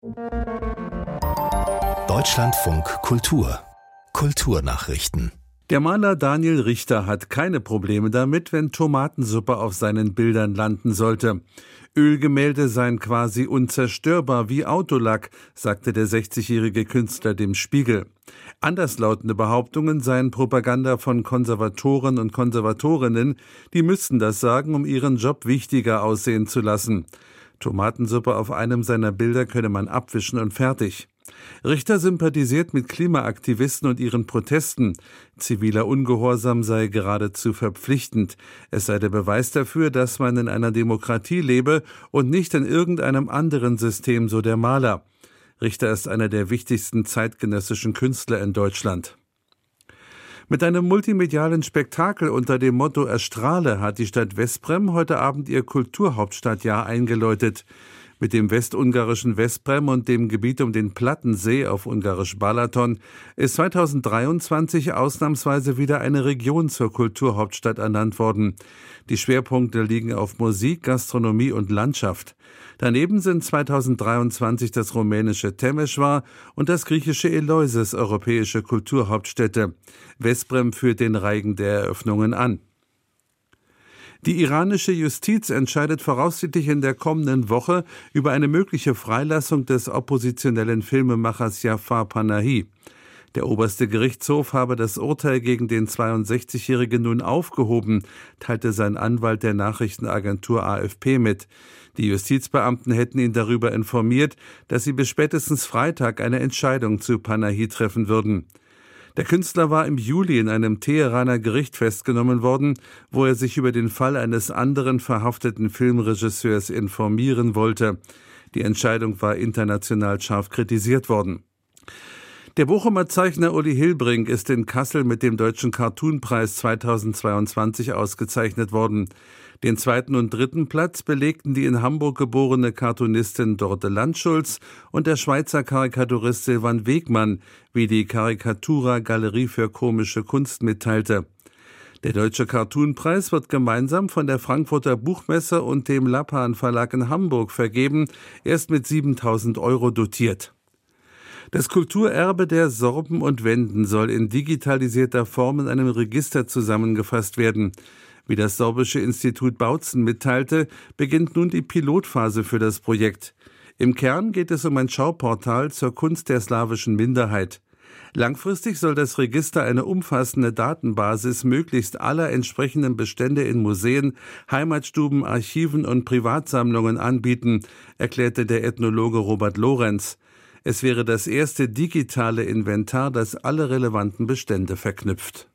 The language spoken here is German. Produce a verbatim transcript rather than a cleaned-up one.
Deutschlandfunk Kultur Kulturnachrichten. Der Maler Daniel Richter hat keine Probleme damit, wenn Tomatensuppe auf seinen Bildern landen sollte. Ölgemälde seien quasi unzerstörbar wie Autolack, sagte der sechzigjährige Künstler dem Spiegel. Anderslautende Behauptungen seien Propaganda von Konservatoren und Konservatorinnen, die müssten das sagen, um ihren Job wichtiger aussehen zu lassen. Tomatensuppe auf einem seiner Bilder könne man abwischen und fertig. Richter sympathisiert mit Klimaaktivisten und ihren Protesten. Ziviler Ungehorsam sei geradezu verpflichtend. Es sei der Beweis dafür, dass man in einer Demokratie lebe und nicht in irgendeinem anderen System, so der Maler. Richter ist einer der wichtigsten zeitgenössischen Künstler in Deutschland. Mit einem multimedialen Spektakel unter dem Motto Erstrahle hat die Stadt Veszprém heute Abend ihr Kulturhauptstadtjahr eingeläutet. Mit dem westungarischen Veszprém und dem Gebiet um den Plattensee, auf Ungarisch Balaton, ist zweitausenddreiundzwanzig ausnahmsweise wieder eine Region zur Kulturhauptstadt ernannt worden. Die Schwerpunkte liegen auf Musik, Gastronomie und Landschaft. Daneben sind zweitausenddreiundzwanzig das rumänische Temeswar und das griechische Eleusis europäische Kulturhauptstädte. Veszprém führt den Reigen der Eröffnungen an. Die iranische Justiz entscheidet voraussichtlich in der kommenden Woche über eine mögliche Freilassung des oppositionellen Filmemachers Jafar Panahi. Der oberste Gerichtshof habe das Urteil gegen den zweiundsechzigjährigen nun aufgehoben, teilte sein Anwalt der Nachrichtenagentur A F P mit. Die Justizbeamten hätten ihn darüber informiert, dass sie bis spätestens Freitag eine Entscheidung zu Panahi treffen würden. Der Künstler war im Juli in einem Teheraner Gericht festgenommen worden, wo er sich über den Fall eines anderen verhafteten Filmregisseurs informieren wollte. Die Entscheidung war international scharf kritisiert worden. Der Bochumer Zeichner Uli Hilbrink ist in Kassel mit dem Deutschen Cartoonpreis zweitausendzweiundzwanzig ausgezeichnet worden. Den zweiten und dritten Platz belegten die in Hamburg geborene Cartoonistin Dorte Landschulz und der Schweizer Karikaturist Silvan Wegmann, wie die Karikatura Galerie für komische Kunst mitteilte. Der Deutsche Cartoonpreis wird gemeinsam von der Frankfurter Buchmesse und dem Lappan Verlag in Hamburg vergeben, erst mit siebentausend Euro dotiert. Das Kulturerbe der Sorben und Wenden soll in digitalisierter Form in einem Register zusammengefasst werden. Wie das Sorbische Institut Bautzen mitteilte, beginnt nun die Pilotphase für das Projekt. Im Kern geht es um ein Schauportal zur Kunst der slawischen Minderheit. Langfristig soll das Register eine umfassende Datenbasis möglichst aller entsprechenden Bestände in Museen, Heimatstuben, Archiven und Privatsammlungen anbieten, erklärte der Ethnologe Robert Lorenz. Es wäre das erste digitale Inventar, das alle relevanten Bestände verknüpft.